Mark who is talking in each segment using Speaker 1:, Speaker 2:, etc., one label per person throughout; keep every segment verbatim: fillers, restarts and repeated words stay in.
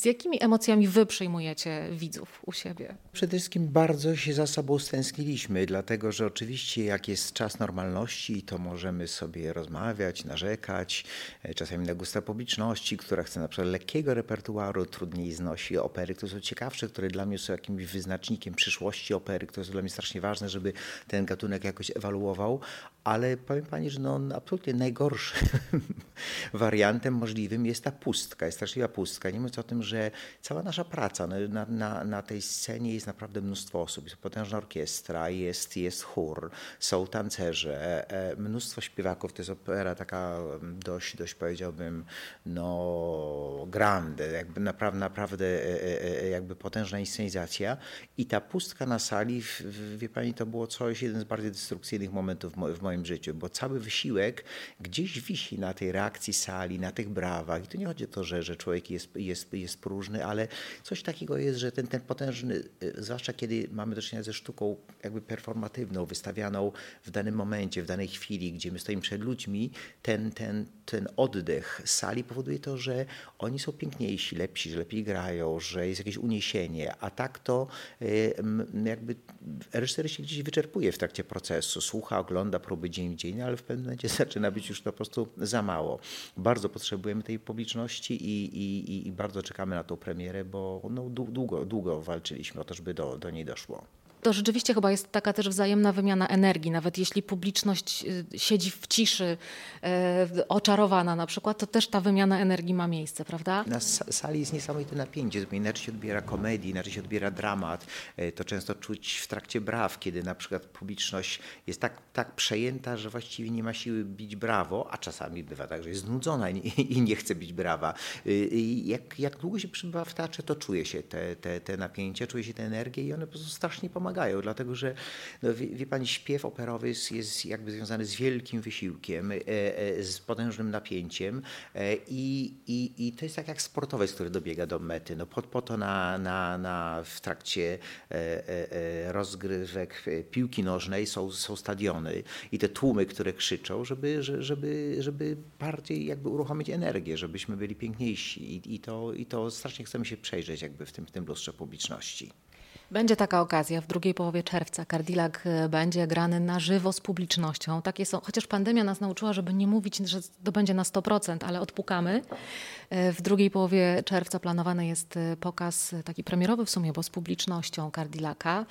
Speaker 1: Z jakimi emocjami wy przyjmujecie widzów u siebie?
Speaker 2: Przede wszystkim bardzo się za sobą stęskniliśmy, dlatego że oczywiście jak jest czas normalności, to możemy sobie rozmawiać, narzekać, czasami na gusta publiczności, która chce na przykład lekkiego repertuaru, trudniej znosi opery, które są ciekawsze, które dla mnie są jakimś wyznacznikiem przyszłości opery, które są dla mnie strasznie ważne, żeby ten gatunek jakoś ewaluował, ale powiem pani, że no, absolutnie najgorszym wariantem możliwym jest ta pustka, jest straszliwa pustka. Nie mówiąc o tym, że cała nasza praca no, na, na, na tej scenie jest naprawdę mnóstwo osób. Jest potężna orkiestra, jest, jest chór, są tancerze, mnóstwo śpiewaków. To jest opera taka dość, dość powiedziałbym, no grande, jakby naprawdę, naprawdę jakby potężna inscenizacja. I ta pustka na sali, wie pani, to było coś, jeden z bardziej destrukcyjnych momentów w moim życiu, bo cały wysiłek gdzieś wisi na tej reakcji sali, na tych brawach. I tu nie chodzi o to, że, że człowiek jest, jest, jest próżny, ale coś takiego jest, że ten, ten potężny, zwłaszcza kiedy mamy do czynienia ze sztuką jakby performatywną, wystawianą w danym momencie, w danej chwili, gdzie my stoimy przed ludźmi, ten, ten, ten oddech sali powoduje to, że oni są piękniejsi, lepsi, że lepiej grają, że jest jakieś uniesienie, a tak to jakby reżyser się gdzieś wyczerpuje w trakcie procesu, słucha, ogląda próby dzień w dzień, ale w pewnym momencie zaczyna być już to po prostu za mało. Bardzo potrzebujemy tej publiczności i, i, i bardzo czekamy na tą premierę, bo no, długo, długo walczyliśmy o to, żeby do, do niej doszło.
Speaker 1: To rzeczywiście chyba jest taka też wzajemna wymiana energii. Nawet jeśli publiczność siedzi w ciszy, e, oczarowana na przykład, to też ta wymiana energii ma miejsce, prawda?
Speaker 2: Na sali jest niesamowite napięcie, zupełnie inaczej się odbiera komedii, inaczej się odbiera dramat. To często czuć w trakcie braw, kiedy na przykład publiczność jest tak, tak przejęta, że właściwie nie ma siły bić brawo, a czasami bywa tak, że jest znudzona i, i nie chce bić brawa. I jak, jak długo się przybywa w teatrze, to czuje się te, te, te napięcia, czuje się tę energię i one po prostu strasznie pomagają. Dlatego, że no, wie, wie pani, śpiew operowy jest, jest jakby związany z wielkim wysiłkiem, e, e, z potężnym napięciem e, i, i, i to jest tak jak sportowiec, który dobiega do mety. No, po, po to na, na, na, w trakcie e, e, rozgrywek piłki nożnej są, są stadiony i te tłumy, które krzyczą, żeby, żeby, żeby bardziej jakby uruchomić energię, żebyśmy byli piękniejsi i, i, to, i to strasznie chcemy się przejrzeć jakby w tym, w tym lustrze publiczności.
Speaker 1: Będzie taka okazja w drugiej połowie czerwca. Cadillac będzie grany na żywo z publicznością. Takie są, chociaż pandemia nas nauczyła, żeby nie mówić, że to będzie na sto procent, ale odpukamy. W drugiej połowie czerwca planowany jest pokaz taki premierowy w sumie, bo z publicznością Cadillaca.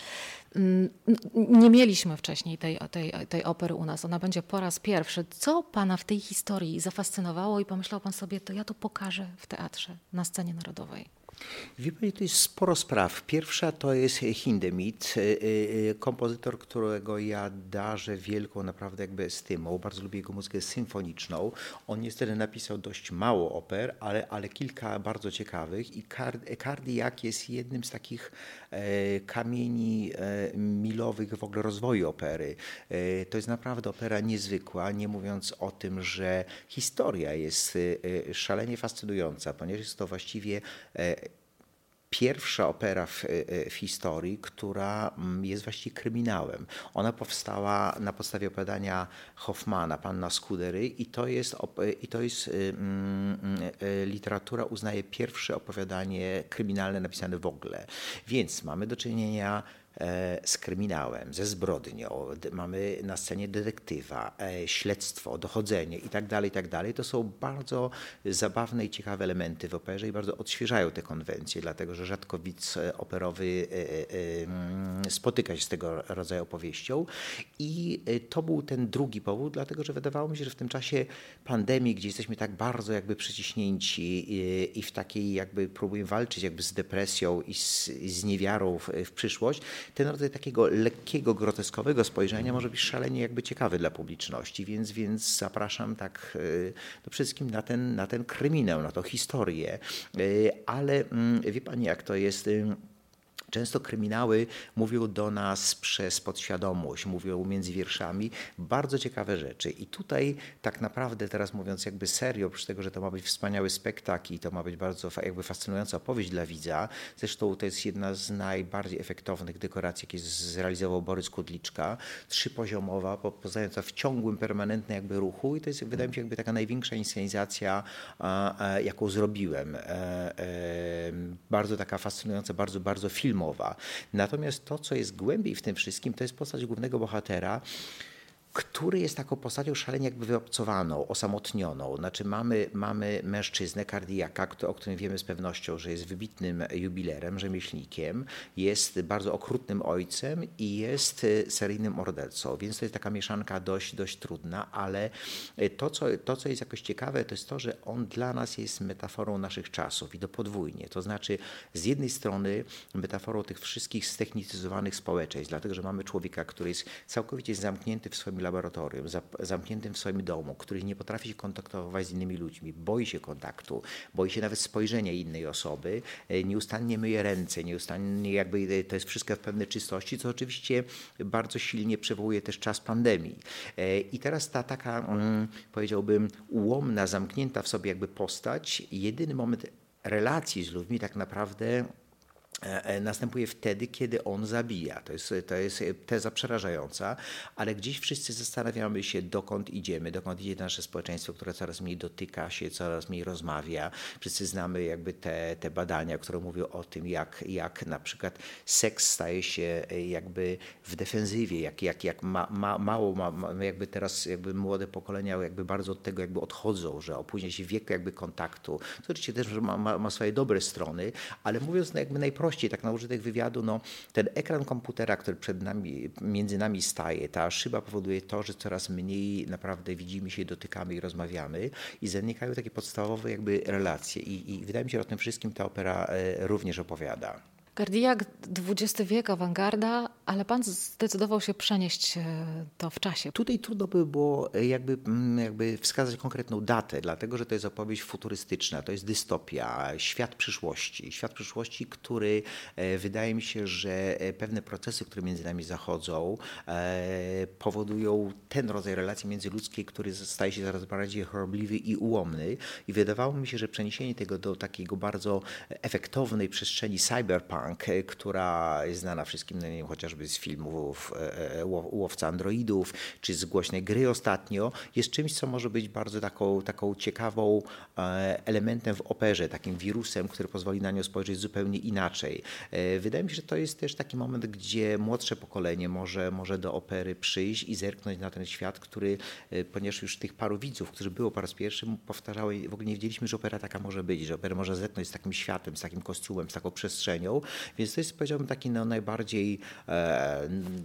Speaker 1: Nie mieliśmy wcześniej tej, tej, tej opery u nas. Ona będzie po raz pierwszy. Co pana w tej historii zafascynowało i pomyślał pan sobie, to ja to pokażę w teatrze, na scenie narodowej?
Speaker 2: Wie pani, to jest sporo spraw. Pierwsza to jest Hindemith, kompozytor, którego ja darzę wielką naprawdę jakby estymą. Bardzo lubię jego muzykę symfoniczną. On niestety napisał dość mało oper, ale, ale kilka bardzo ciekawych i Cadillac jest jednym z takich kamieni milowych w ogóle rozwoju opery. To jest naprawdę opera niezwykła, nie mówiąc o tym, że historia jest szalenie fascynująca, ponieważ jest to właściwie pierwsza opera w, w historii, która jest właściwie kryminałem. Ona powstała na podstawie opowiadania Hoffmana, Panna Scudery i to jest, i to jest um, literatura uznaje pierwsze opowiadanie kryminalne napisane w ogóle. Więc mamy do czynienia z kryminałem, ze zbrodnią, mamy na scenie detektywa, śledztwo, dochodzenie i tak dalej, i tak dalej. To są bardzo zabawne i ciekawe elementy w operze i bardzo odświeżają te konwencje, dlatego że rzadko widz operowy spotyka się z tego rodzaju opowieścią i to był ten drugi powód, dlatego że wydawało mi się, że w tym czasie pandemii, gdzie jesteśmy tak bardzo jakby przyciśnięci i w takiej jakby próbujemy walczyć jakby z depresją i z, i z niewiarą w, w przyszłość, ten rodzaj takiego lekkiego, groteskowego spojrzenia może być szalenie jakby ciekawy dla publiczności, więc, więc zapraszam tak no przede wszystkim na ten, na ten kryminał, na tą historię. Ale wie pani, jak to jest? Często kryminały mówią do nas przez podświadomość, mówią między wierszami bardzo ciekawe rzeczy. I tutaj tak naprawdę, teraz mówiąc jakby serio, oprócz tego, że to ma być wspaniały spektakl i to ma być bardzo jakby fascynująca opowieść dla widza, zresztą to jest jedna z najbardziej efektownych dekoracji, jakie zrealizował Borys Kudliczka, trzypoziomowa, pozostająca w ciągłym, permanentnym jakby ruchu i to jest, wydaje mi się, jakby taka największa inscenizacja, jaką zrobiłem. Bardzo taka fascynująca, bardzo, bardzo filmowa. Natomiast to, co jest głębiej w tym wszystkim, to jest postać głównego bohatera, który jest taką postacią szalenie jakby wyobcowaną, osamotnioną. Znaczy mamy, mamy mężczyznę, kardiaka, o którym wiemy z pewnością, że jest wybitnym jubilerem, rzemieślnikiem, jest bardzo okrutnym ojcem i jest seryjnym mordercą. Więc to jest taka mieszanka dość, dość trudna, ale to co, to, co jest jakoś ciekawe, to jest to, że on dla nas jest metaforą naszych czasów i to podwójnie. To znaczy z jednej strony metaforą tych wszystkich ztechnicyzowanych społeczeństw, dlatego że mamy człowieka, który jest całkowicie zamknięty w swoim laboratorium, zamkniętym w swoim domu, który nie potrafi się kontaktować z innymi ludźmi, boi się kontaktu, boi się nawet spojrzenia innej osoby, nieustannie myje ręce, nieustannie jakby to jest wszystko w pewnej czystości, co oczywiście bardzo silnie przywołuje też czas pandemii. I teraz ta taka, powiedziałbym, ułomna, zamknięta w sobie jakby postać, jedyny moment relacji z ludźmi tak naprawdę następuje wtedy, kiedy on zabija. To jest, to jest teza przerażająca, ale gdzieś wszyscy zastanawiamy się, dokąd idziemy, dokąd idzie nasze społeczeństwo, które coraz mniej dotyka się, coraz mniej rozmawia. Wszyscy znamy jakby te, te badania, które mówią o tym, jak, jak na przykład seks staje się jakby w defensywie, jak, jak, jak ma, ma, mało, ma, jakby teraz jakby młode pokolenia jakby bardzo od tego jakby odchodzą, że opóźnia się wiek jakby kontaktu, co oczywiście też ma, ma, ma swoje dobre strony, ale mówiąc jakby najprościej, tak na użytek wywiadu, no, ten ekran komputera, który przed nami, między nami staje, ta szyba powoduje to, że coraz mniej naprawdę widzimy się, dotykamy i rozmawiamy i zanikają takie podstawowe jakby relacje i, i wydaje mi się, że o tym wszystkim ta opera również opowiada.
Speaker 1: Cardillac, dwudziesty wiek, awangarda, ale pan zdecydował się przenieść to w czasie.
Speaker 2: Tutaj trudno by było jakby, jakby wskazać konkretną datę, dlatego że to jest opowieść futurystyczna, to jest dystopia, świat przyszłości. Świat przyszłości, który wydaje mi się, że pewne procesy, które między nami zachodzą, powodują ten rodzaj relacji międzyludzkiej, który staje się coraz bardziej chorobliwy i ułomny. I wydawało mi się, że przeniesienie tego do takiego bardzo efektownej przestrzeni cyberpunk, która jest znana wszystkim, no nie wiem, chociażby z filmów Łowca Androidów, czy z głośnej gry ostatnio, jest czymś, co może być bardzo taką, taką ciekawą elementem w operze, takim wirusem, który pozwoli na nią spojrzeć zupełnie inaczej. Wydaje mi się, że to jest też taki moment, gdzie młodsze pokolenie może, może do opery przyjść i zerknąć na ten świat, który, ponieważ już tych paru widzów, którzy było po raz pierwszy, powtarzały, w ogóle nie wiedzieliśmy, że opera taka może być, że opera może zetknąć z takim światem, z takim kostiumem, z taką przestrzenią. Więc to jest, powiedziałbym, taki no, najbardziej e,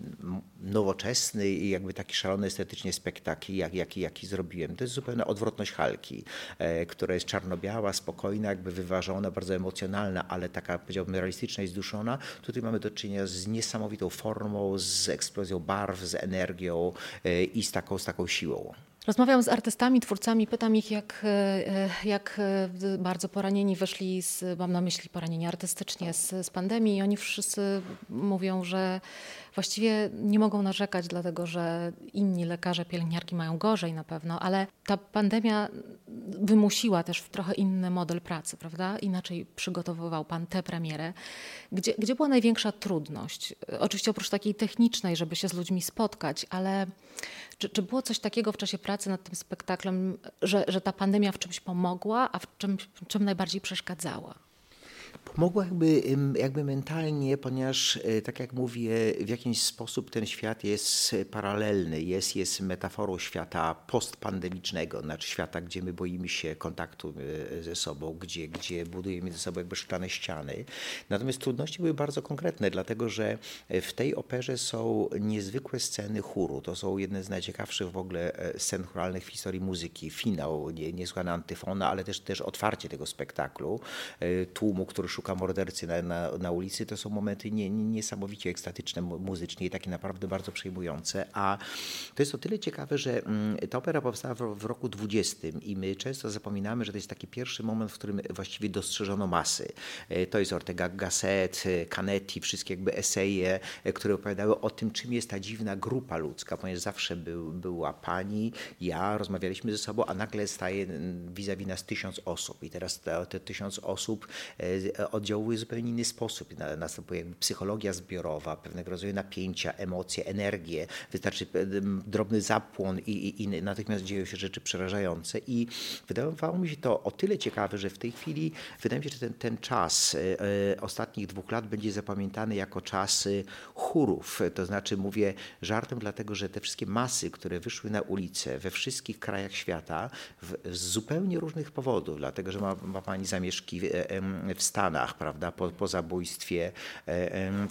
Speaker 2: nowoczesny i jakby taki szalony estetycznie spektakl, jak, jaki, jaki zrobiłem. To jest zupełna odwrotność Halki, e, która jest czarno-biała, spokojna, jakby wyważona, bardzo emocjonalna, ale taka, powiedziałbym, realistyczna i zduszona. Tutaj mamy do czynienia z niesamowitą formą, z eksplozją barw, z energią e, i z taką, z taką siłą.
Speaker 1: Rozmawiam z artystami, twórcami, pytam ich, jak, jak bardzo poranieni wyszli, z, mam na myśli poranieni artystycznie z, z pandemii i oni wszyscy mówią, że właściwie nie mogą narzekać, dlatego że inni lekarze, pielęgniarki mają gorzej na pewno, ale ta pandemia wymusiła też trochę inny model pracy, prawda? Inaczej przygotowywał pan tę premierę. Gdzie, gdzie była największa trudność? Oczywiście oprócz takiej technicznej, żeby się z ludźmi spotkać, ale czy, czy było coś takiego w czasie pracy nad tym spektaklem, że, że ta pandemia w czymś pomogła, a w czym, w czym najbardziej przeszkadzała?
Speaker 2: Pomogło jakby, jakby mentalnie, ponieważ tak jak mówię, w jakiś sposób ten świat jest paralelny, jest, jest metaforą świata postpandemicznego, znaczy świata, gdzie my boimy się kontaktu ze sobą, gdzie, gdzie budujemy ze sobą jakby szklane ściany. Natomiast trudności były bardzo konkretne, dlatego że w tej operze są niezwykłe sceny chóru. To są jedne z najciekawszych w ogóle scen chóralnych w historii muzyki. Finał, nie, niesłychana antyfona, ale też, też otwarcie tego spektaklu, tłumu, który szuka szuka mordercy na, na, na ulicy, to są momenty nie, nie, niesamowicie ekstatyczne muzycznie i takie naprawdę bardzo przejmujące. A to jest o tyle ciekawe, że ta opera powstała w, w roku dwudziestym i my często zapominamy, że to jest taki pierwszy moment, w którym właściwie dostrzeżono masy. To jest Ortega Gasset, Canetti, wszystkie jakby eseje, które opowiadały o tym, czym jest ta dziwna grupa ludzka, ponieważ zawsze był, była pani, ja, rozmawialiśmy ze sobą, a nagle staje vis-a-vis nas tysiąc osób i teraz te, te tysiąc osób oddziałuje w zupełnie inny sposób. Następuje jakby psychologia zbiorowa, pewnego rodzaju napięcia, emocje, energię. Wystarczy drobny zapłon i, i, i natychmiast dzieją się rzeczy przerażające i wydawało mi się to o tyle ciekawe, że w tej chwili wydaje mi się, że ten, ten czas e, ostatnich dwóch lat będzie zapamiętany jako czas chórów. To znaczy mówię żartem, dlatego że te wszystkie masy, które wyszły na ulicę we wszystkich krajach świata w, z zupełnie różnych powodów, dlatego że ma, ma pani zamieszki w, w Stanach, prawda, po, po zabójstwie e,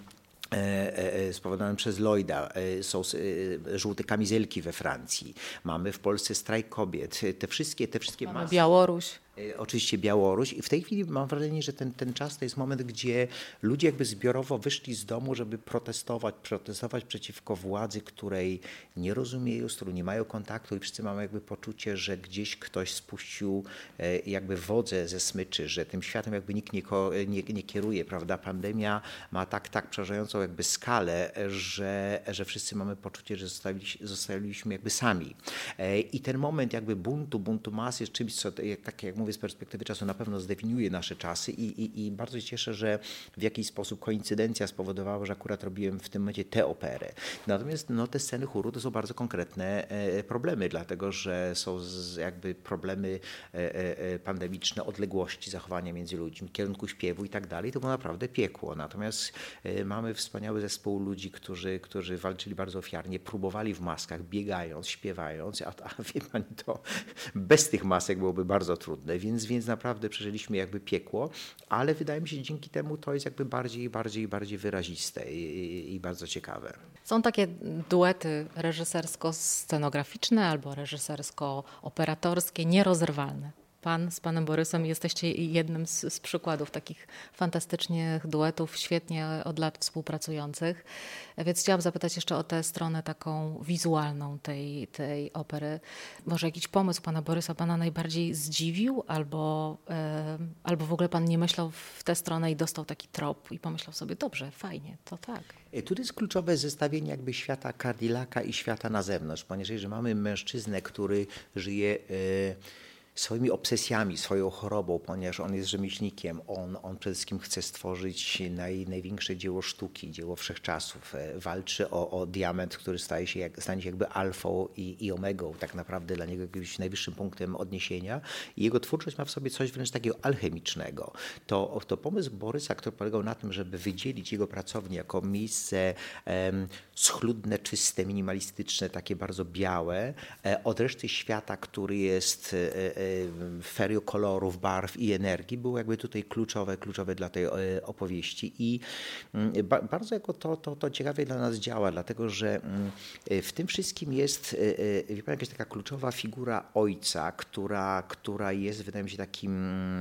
Speaker 2: spowodowanym przez Lloyda, są żółte kamizelki we Francji, mamy w Polsce strajk kobiet, te wszystkie, te wszystkie
Speaker 1: mamy
Speaker 2: masy.
Speaker 1: Białoruś.
Speaker 2: Oczywiście Białoruś i w tej chwili mam wrażenie, że ten, ten czas to jest moment, gdzie ludzie jakby zbiorowo wyszli z domu, żeby protestować, protestować przeciwko władzy, której nie rozumieją, z którą nie mają kontaktu i wszyscy mamy jakby poczucie, że gdzieś ktoś spuścił jakby wodzę ze smyczy, że tym światem jakby nikt nie, nie, nie kieruje, prawda? Pandemia ma tak, tak przerażającą jakby skalę, że, że wszyscy mamy poczucie, że zostaliśmy, zostaliśmy jakby sami. I ten moment jakby buntu, buntu mas jest czymś, co tak jak mówię, z perspektywy czasu na pewno zdefiniuje nasze czasy i, i, i bardzo się cieszę, że w jakiś sposób koincydencja spowodowała, że akurat robiłem w tym momencie tę operę. Natomiast no, te sceny chóru to są bardzo konkretne e, problemy, dlatego że są z, jakby problemy e, e, pandemiczne, odległości, zachowania między ludźmi, kierunku śpiewu i tak dalej. To było naprawdę piekło. Natomiast e, mamy wspaniały zespół ludzi, którzy, którzy walczyli bardzo ofiarnie, próbowali w maskach, biegając, śpiewając, a, a wie pani, to bez tych masek byłoby bardzo trudne. Więc, więc naprawdę przeżyliśmy jakby piekło, ale wydaje mi się, że dzięki temu to jest jakby bardziej, bardziej, bardziej wyraziste i, i, i bardzo ciekawe.
Speaker 1: Są takie duety reżysersko-scenograficzne albo reżysersko-operatorskie nierozerwalne. Pan z panem Borysem jesteście jednym z, z przykładów takich fantastycznych duetów, świetnie od lat współpracujących. Więc chciałam zapytać jeszcze o tę stronę taką wizualną tej, tej opery. Może jakiś pomysł pana Borysa pana najbardziej zdziwił albo, e, albo w ogóle pan nie myślał w tę stronę i dostał taki trop i pomyślał sobie, dobrze, fajnie, to tak.
Speaker 2: Tu jest kluczowe zestawienie jakby świata Cardillac'a i świata na zewnątrz, ponieważ jeżeli mamy mężczyznę, który żyje e, swoimi obsesjami, swoją chorobą, ponieważ on jest rzemieślnikiem, on, on przede wszystkim chce stworzyć naj, największe dzieło sztuki, dzieło wszechczasów. Walczy o, o diament, który staje się, jak, stanie się jakby alfą i, i omegą, tak naprawdę dla niego jakimś najwyższym punktem odniesienia. I jego twórczość ma w sobie coś wręcz takiego alchemicznego. To, to pomysł Borysa, który polegał na tym, żeby wydzielić jego pracownię jako miejsce um, schludne, czyste, minimalistyczne, takie bardzo białe, e, od reszty świata, który jest e, ferio kolorów, barw i energii było jakby tutaj kluczowe, kluczowe dla tej opowieści i bardzo jako to, to, to ciekawie dla nas działa, dlatego że w tym wszystkim jest wie pan, jakaś taka kluczowa figura ojca, która, która jest, wydaje mi się, takim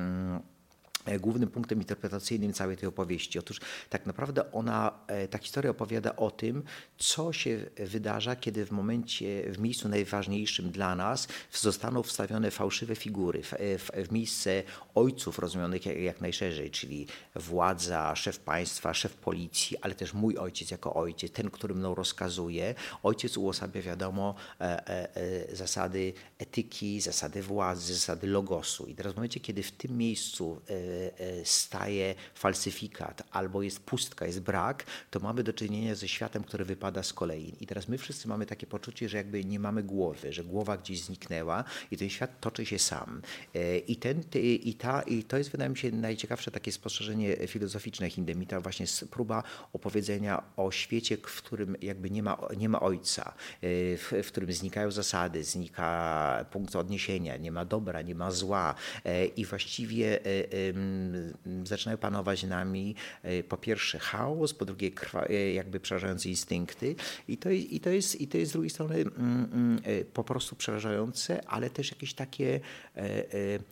Speaker 2: głównym punktem interpretacyjnym całej tej opowieści. Otóż tak naprawdę ona, ta historia opowiada o tym, co się wydarza, kiedy w momencie, w miejscu najważniejszym dla nas zostaną wstawione fałszywe figury, w, w, w miejsce ojców rozumianych jak, jak najszerzej, czyli władza, szef państwa, szef policji, ale też mój ojciec jako ojciec, ten, który mną rozkazuje. Ojciec uosabia, wiadomo, e, e, zasady etyki, zasady władzy, zasady logosu. I teraz w momencie, kiedy w tym miejscu e, staje falsyfikat, albo jest pustka, jest brak, to mamy do czynienia ze światem, który wypada z kolei. I teraz my wszyscy mamy takie poczucie, że jakby nie mamy głowy, że głowa gdzieś zniknęła i ten świat toczy się sam. I, ten, i, ta, i to jest, wydaje mi się, najciekawsze takie spostrzeżenie filozoficzne Hindemita, właśnie próba opowiedzenia o świecie, w którym jakby nie ma, nie ma ojca, w, w którym znikają zasady, znika punkt odniesienia, nie ma dobra, nie ma zła i właściwie zaczynają panować nami po pierwsze chaos, po drugie krwa, jakby przerażające instynkty i to, i, to jest, i to jest z drugiej strony mm, po prostu przerażające, ale też jakieś takie w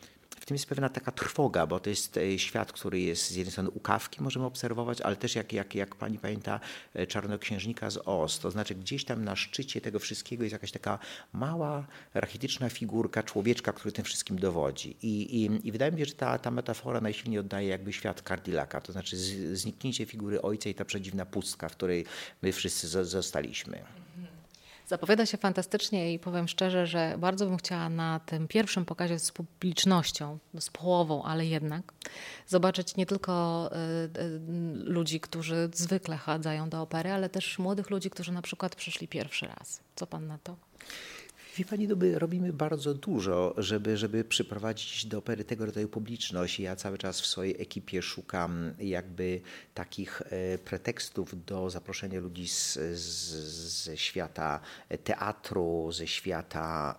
Speaker 2: tym jest pewna taka trwoga, bo to jest świat, który jest z jednej strony u Kafki możemy obserwować, ale też jak, jak, jak pani pamięta Czarnoksiężnika z Oz, to znaczy gdzieś tam na szczycie tego wszystkiego jest jakaś taka mała, rachityczna figurka człowieczka, który tym wszystkim dowodzi. I, i, i wydaje mi się, że ta, ta metafora najsilniej oddaje jakby świat Cardillac'a, to znaczy z, zniknięcie figury ojca i ta przedziwna pustka, w której my wszyscy z, zostaliśmy.
Speaker 1: Zapowiada się fantastycznie i powiem szczerze, że bardzo bym chciała na tym pierwszym pokazie z publicznością, z połową, ale jednak, zobaczyć nie tylko y, y, ludzi, którzy zwykle chadzają do opery, ale też młodych ludzi, którzy na przykład przyszli pierwszy raz. Co pan na to?
Speaker 2: Wie pani, no my robimy bardzo dużo, żeby, żeby przyprowadzić do opery tego rodzaju publiczność. Ja cały czas w swojej ekipie szukam jakby takich pretekstów do zaproszenia ludzi z, z, ze świata teatru, ze świata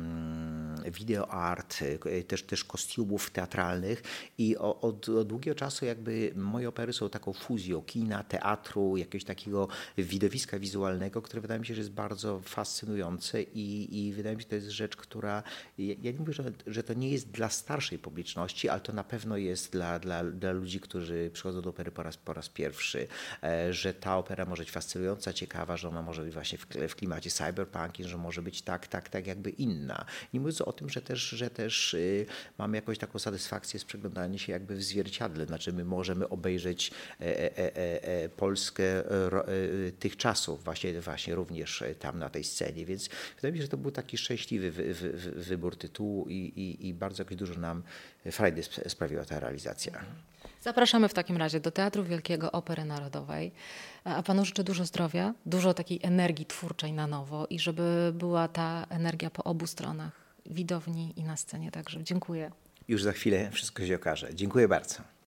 Speaker 2: um, video art, też, też kostiumów teatralnych i od, od długiego czasu jakby moje opery są taką fuzją kina, teatru, jakiegoś takiego widowiska wizualnego, które wydaje mi się, że jest bardzo fascynujące i, i I wydaje mi się, że to jest rzecz, która, ja nie mówię, że, że to nie jest dla starszej publiczności, ale to na pewno jest dla, dla, dla ludzi, którzy przychodzą do opery po raz, po raz pierwszy, że ta opera może być fascynująca, ciekawa, że ona może być właśnie w, w klimacie cyberpunk, że może być tak, tak, tak jakby inna. Nie mówiąc o tym, że też, że też y, mamy jakąś taką satysfakcję z przeglądania się jakby w zwierciadle, znaczy my możemy obejrzeć e, e, e, e, Polskę ro, e, tych czasów, właśnie, właśnie również tam na tej scenie, więc wydaje mi się, że to był taki szczęśliwy wy, wy, wy, wybór tytułu i, i, i bardzo jakoś dużo nam frajdy sprawiła ta realizacja.
Speaker 1: Zapraszamy w takim razie do Teatru Wielkiego Opery Narodowej. A panu życzę dużo zdrowia, dużo takiej energii twórczej na nowo i żeby była ta energia po obu stronach, widowni i na scenie. Także dziękuję.
Speaker 2: Już za chwilę wszystko się okaże. Dziękuję bardzo.